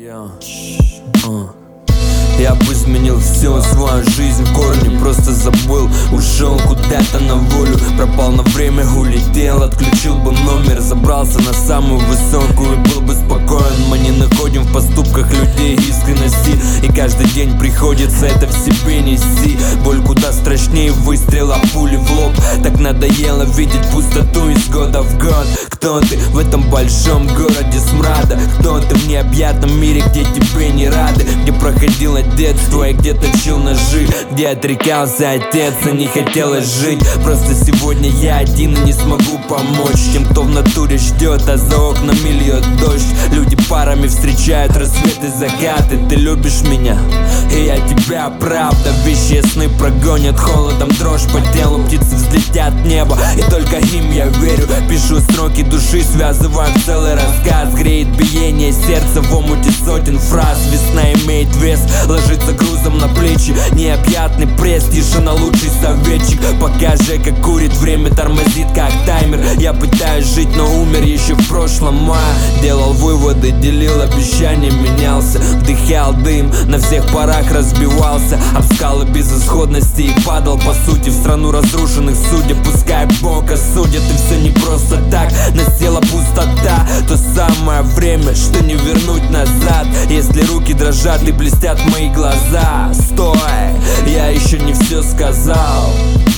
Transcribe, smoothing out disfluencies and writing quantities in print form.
Я бы изменил всю свою жизнь в корне, просто забыл, ушел куда-то на волю. Пропал на время, улетел, отключил бы номер, забрался на самую высокую и был бы спокоен. Мы не находим в поступках людей искренности, и каждый день приходится это в себе нести. Боль куда страшнее выстрела пули в лоб. Так надоело видеть пустоту из года в год. Кто ты в этом большом городе смрада? Кто ты в необъятном мире, где тебе не рады? Где проходило детство и где точил ножи, где отрекался отец и не хотелось жить. Просто сегодня я один и не смогу помочь тем, кто в натуре ждет, а за окнами льет дождь. Люди парами встречают рассветы и закаты. Ты любишь меня, и я тебя, правда. Вещи сны прогонят холодом, дрожь по телу. Птицы взлетят в небо, и только им я верю. Пишу строки души, связываю в целый рассказ. Греет биение сердца в омуте сотен фраз. Весна имеет вес, ложится грузом на плечи. Необъятный пресс, тишина лучший советчик. Пока Жека курит, время тормозит как таймер. Я пытаюсь жить, но умер еще в прошлом мае. Делал выводы, делил обещания, менялся. Вдыхал дым, на всех парах разбивался об скалы безысходности и падал по сути в страну разрушенных судеб. Пускай Бог осудит, и все не просто так. Насела пустота, то самое время, что не вернуть назад. Если руки дрожат и блестят мои глаза, стой, я еще не все сказал.